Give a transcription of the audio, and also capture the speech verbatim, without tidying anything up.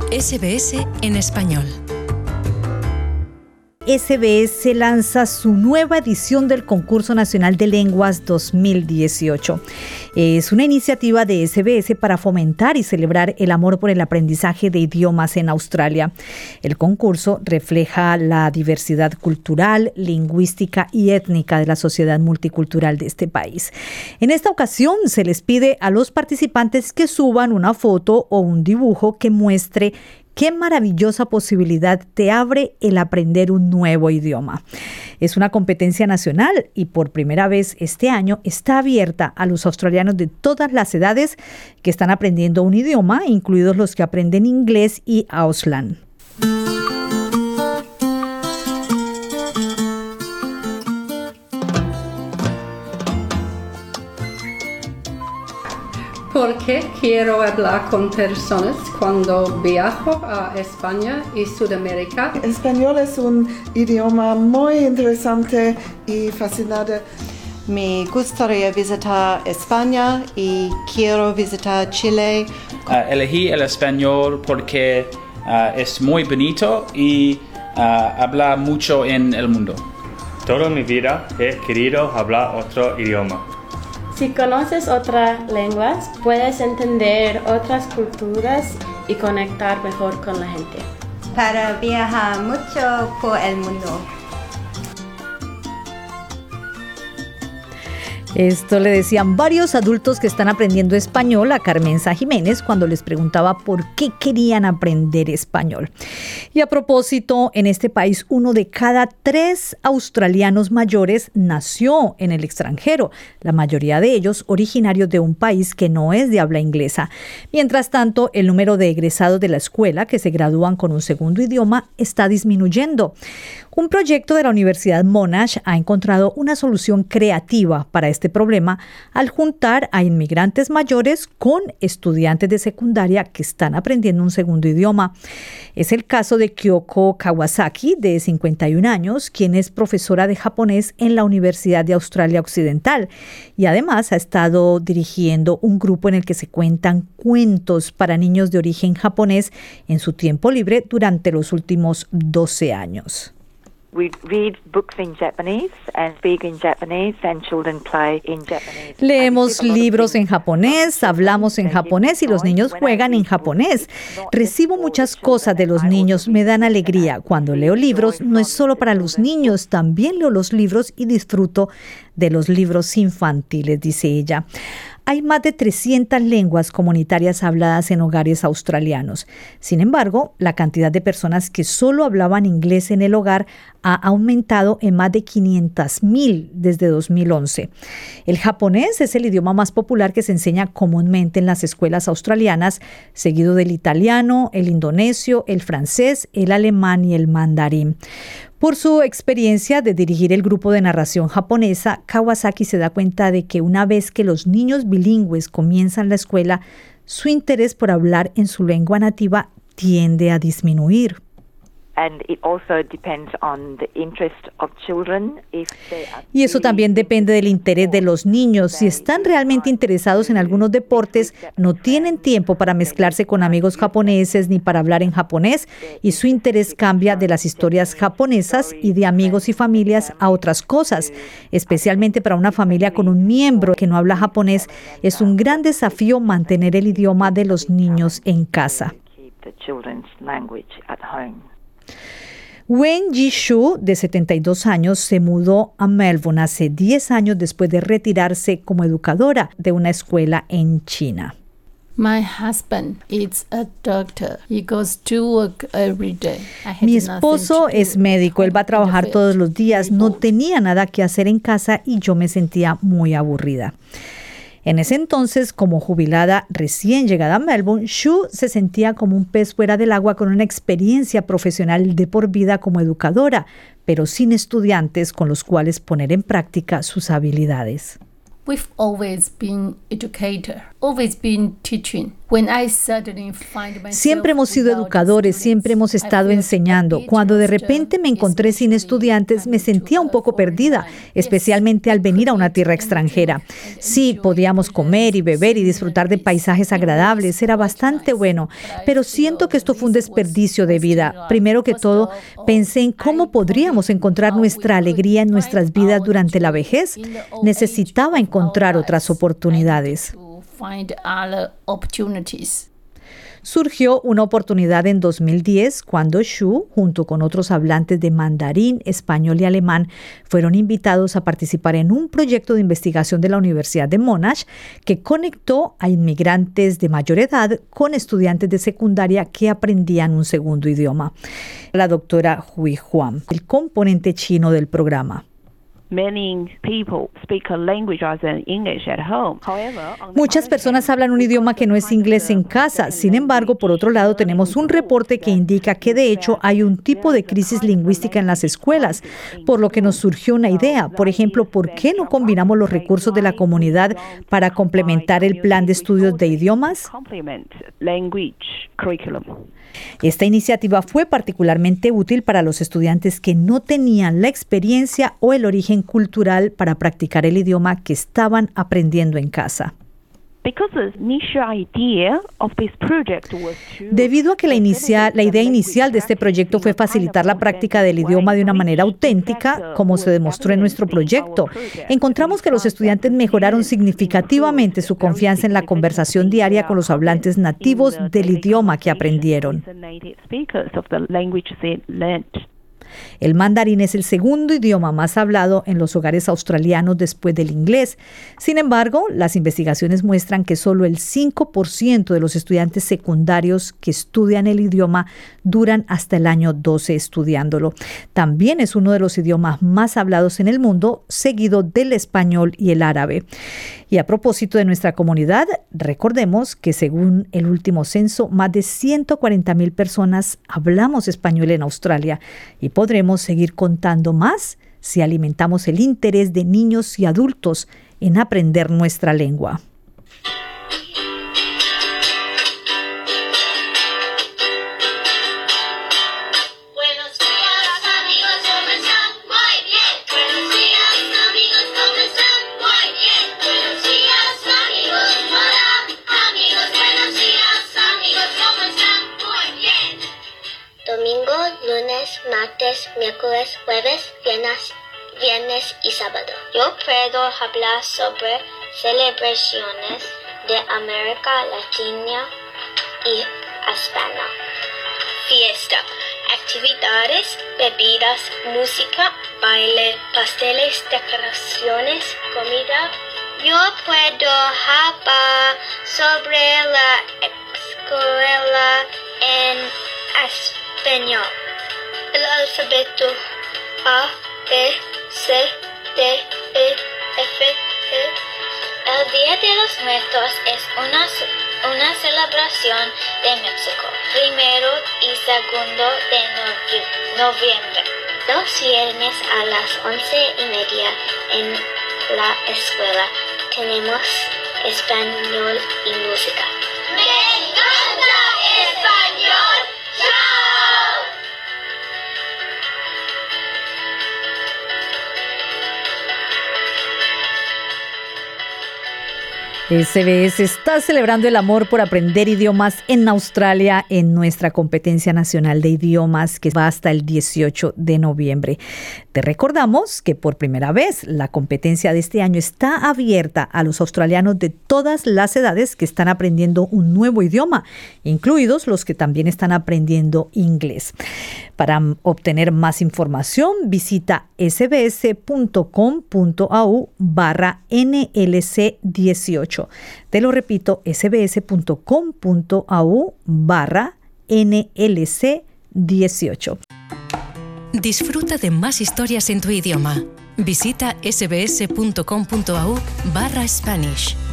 S B S en español. S B S lanza su nueva edición del Concurso Nacional de Lenguas dos mil dieciocho. Es una iniciativa de S B S para fomentar y celebrar el amor por el aprendizaje de idiomas en Australia. El concurso refleja la diversidad cultural, lingüística y étnica de la sociedad multicultural de este país. En esta ocasión se les pide a los participantes que suban una foto o un dibujo que muestre qué maravillosa posibilidad te abre el aprender un nuevo idioma. Es una competencia nacional y por primera vez este año está abierta a los australianos de todas las edades que están aprendiendo un idioma, incluidos los que aprenden inglés y Auslan. ¿Por qué quiero hablar con personas cuando viajo a España y Sudamérica? Español es un idioma muy interesante y fascinante. Me gustaría visitar España y quiero visitar Chile. Uh, elegí el español porque uh, es muy bonito y uh, habla mucho en el mundo. Toda mi vida he querido hablar otro idioma. Si conoces otras lenguas, puedes entender otras culturas y conectar mejor con la gente. Para viajar mucho por el mundo. Esto le decían varios adultos que están aprendiendo español a Carmenza Jiménez cuando les preguntaba por qué querían aprender español. Y a propósito, en este país uno de cada tres australianos mayores nació en el extranjero, la mayoría de ellos originarios de un país que no es de habla inglesa. Mientras tanto, el número de egresados de la escuela que se gradúan con un segundo idioma está disminuyendo. Un proyecto de la Universidad Monash ha encontrado una solución creativa para este problema al juntar a inmigrantes mayores con estudiantes de secundaria que están aprendiendo un segundo idioma. Es el caso de Kyoko Kawasaki, de cincuenta y un años, quien es profesora de japonés en la Universidad de Australia Occidental y además ha estado dirigiendo un grupo en el que se cuentan cuentos para niños de origen japonés en su tiempo libre durante los últimos doce años. We read books in Japanese and speak in Japanese and children play in Japanese. Leemos libros en japonés, hablamos en japonés y los niños juegan en japonés. Recibo muchas cosas de los niños, me dan alegría. Cuando leo libros no es solo para los niños, también leo los libros y disfruto de los libros infantiles, dice ella. Hay más de trescientas lenguas comunitarias habladas en hogares australianos. Sin embargo, la cantidad de personas que solo hablaban inglés en el hogar ha aumentado en más de quinientas mil desde dos mil once. El japonés es el idioma más popular que se enseña comúnmente en las escuelas australianas, seguido del italiano, el indonesio, el francés, el alemán y el mandarín. Por su experiencia de dirigir el grupo de narración japonesa, Kawasaki se da cuenta de que una vez que los niños bilingües comienzan la escuela, su interés por hablar en su lengua nativa tiende a disminuir. And it also depends on the interest of children. If they are Y eso también depende del interés de los niños. Si están realmente interesados en algunos deportes, no tienen tiempo para mezclarse con amigos japoneses ni para hablar en japonés, y su interés cambia de las historias japonesas y de amigos y familias a otras cosas. Especialmente para una familia con un miembro que no habla japonés, es un gran desafío mantener el idioma de los niños en casa. Wen Ji-shu, de setenta y dos años, se mudó a Melbourne hace diez años después de retirarse como educadora de una escuela en China. My husband is a doctor. He goes to work every day. Mi esposo es médico, él va a trabajar todos los días. No tenía nada que hacer en casa y yo me sentía muy aburrida. En ese entonces, como jubilada recién llegada a Melbourne, Shu se sentía como un pez fuera del agua con una experiencia profesional de por vida como educadora, pero sin estudiantes con los cuales poner en práctica sus habilidades. We've always been educator, always been teaching. When I suddenly find myself Siempre hemos sido educadores, siempre hemos estado enseñando. Cuando de repente me encontré sin estudiantes, me sentía un poco perdida, especialmente al venir a una tierra extranjera. Sí, podíamos comer y beber y disfrutar de paisajes agradables, era bastante bueno, pero siento que esto fue un desperdicio de vida. Primero que todo, pensé en cómo podríamos encontrar nuestra alegría en nuestras vidas durante la vejez. Necesitaba encontrar otras oportunidades. Surgió una oportunidad en dos mil diez cuando Xu, junto con otros hablantes de mandarín, español y alemán, fueron invitados a participar en un proyecto de investigación de la Universidad de Monash que conectó a inmigrantes de mayor edad con estudiantes de secundaria que aprendían un segundo idioma. La doctora Hui Huang, el componente chino del programa. Muchas personas hablan un idioma que no es inglés en casa. Sin embargo, por otro lado, tenemos un reporte que indica que de hecho hay un tipo de crisis lingüística en las escuelas, por lo que nos surgió una idea. Por ejemplo, ¿por qué no combinamos los recursos de la comunidad para complementar el plan de estudios de idiomas? Esta iniciativa fue particularmente útil para los estudiantes que no tenían la experiencia o el origen cultural para practicar el idioma que estaban aprendiendo en casa. Debido a que la, inicia, la idea inicial de este proyecto fue facilitar la práctica del idioma de una manera auténtica, como se demostró en nuestro proyecto, encontramos que los estudiantes mejoraron significativamente su confianza en la conversación diaria con los hablantes nativos del idioma que aprendieron. El mandarín es el segundo idioma más hablado en los hogares australianos después del inglés. Sin embargo, las investigaciones muestran que solo el cinco por ciento de los estudiantes secundarios que estudian el idioma duran hasta el año doce estudiándolo. También es uno de los idiomas más hablados en el mundo, seguido del español y el árabe. Y a propósito de nuestra comunidad, recordemos que según el último censo, más de ciento cuarenta mil personas hablamos español en Australia y podremos seguir contando más si alimentamos el interés de niños y adultos en aprender nuestra lengua. Martes, miércoles, jueves, viernes, viernes y sábado. Yo puedo hablar sobre celebraciones de América Latina y Hispana. Fiesta, actividades, bebidas, música, baile, pasteles, decoraciones, comida. Yo puedo hablar sobre la escuela en español. El alfabeto A, B, C, D, E, F, G. El Día de los Muertos es una, una celebración de México, primero y segundo de noviembre. Los viernes a las once y media en la escuela tenemos español y música. ¡Me encanta español! ¡Chao! S B S está celebrando el amor por aprender idiomas en Australia en nuestra competencia nacional de idiomas que va hasta el dieciocho de noviembre. Te recordamos que por primera vez la competencia de este año está abierta a los australianos de todas las edades que están aprendiendo un nuevo idioma, incluidos los que también están aprendiendo inglés. Para obtener más información, visita sbs.com.au barra NLC dieciocho. Te lo repito, sbs.com.au barra NLC dieciocho. Disfruta de más historias en tu idioma. Visita sbs.com.au barra Spanish.